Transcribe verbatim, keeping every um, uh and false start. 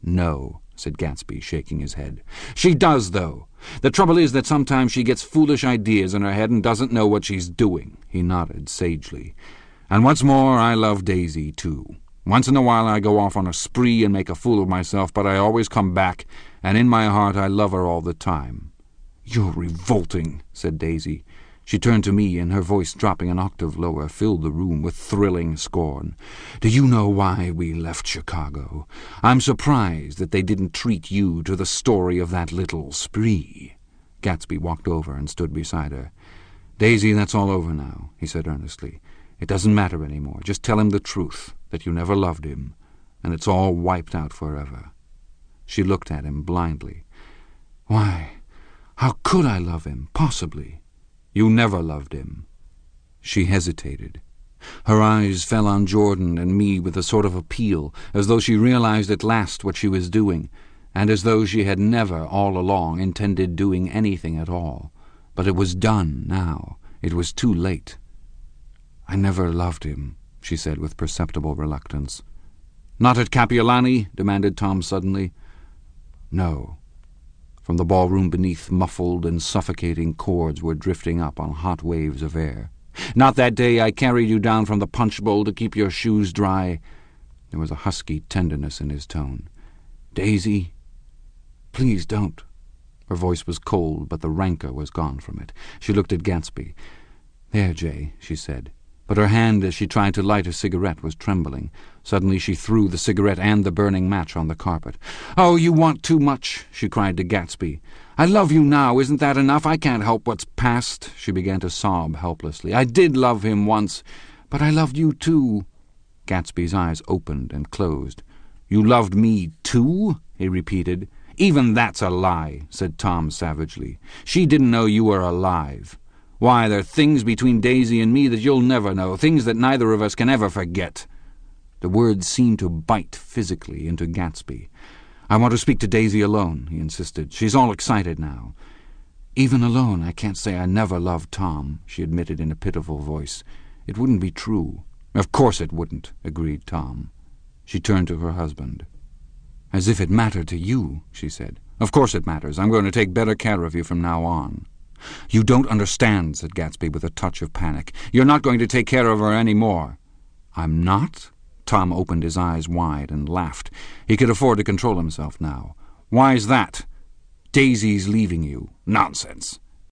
"No," said Gatsby, shaking his head. "She does, though. The trouble is that sometimes she gets foolish ideas in her head and doesn't know what she's doing." He nodded sagely. "And what's more, I love Daisy, too. Once in a while I go off on a spree and make a fool of myself, but I always come back, and in my heart I love her all the time." "You're revolting," said Daisy. She turned to me, and her voice, dropping an octave lower, filled the room with thrilling scorn. "Do you know why we left Chicago? I'm surprised that they didn't treat you to the story of that little spree." Gatsby walked over and stood beside her. "Daisy, that's all over now," he said earnestly. "It doesn't matter any more. Just tell him the truth, that you never loved him, and it's all wiped out forever." She looked at him blindly. "Why, how could I love him, possibly?" "You never loved him." She hesitated. Her eyes fell on Jordan and me with a sort of appeal, as though she realized at last what she was doing, and as though she had never, all along, intended doing anything at all. But it was done now. It was too late. "I never loved him," she said with perceptible reluctance. "Not at Kapiolani?" demanded Tom suddenly. "No." From the ballroom beneath, muffled and suffocating chords were drifting up on hot waves of air. "Not that day I carried you down from the punch bowl to keep your shoes dry?" There was a husky tenderness in his tone. "Daisy, please don't." Her voice was cold, but the rancor was gone from it. She looked at Gatsby. "There, Jay," she said. But her hand, as she tried to light a cigarette, was trembling. Suddenly she threw the cigarette and the burning match on the carpet. "Oh, you want too much," she cried to Gatsby. "I love you now. Isn't that enough? I can't help what's past." She began to sob helplessly. "I did love him once, but I loved you too." Gatsby's eyes opened and closed. "You loved me too?" he repeated. "Even that's a lie," said Tom savagely. "She didn't know you were alive. Why, there are things between Daisy and me that you'll never know, things that neither of us can ever forget." The words seemed to bite physically into Gatsby. "I want to speak to Daisy alone," he insisted. "She's all excited now." "Even alone, I can't say I never loved Tom," she admitted in a pitiful voice. "It wouldn't be true." "Of course it wouldn't," agreed Tom. She turned to her husband. "As if it mattered to you," she said. "Of course it matters. I'm going to take better care of you from now on." "You don't understand," said Gatsby with a touch of panic. "You're not going to take care of her any more." "I'm not?" Tom opened his eyes wide and laughed. He could afford to control himself now. "Why's that?" "Daisy's leaving you." "Nonsense."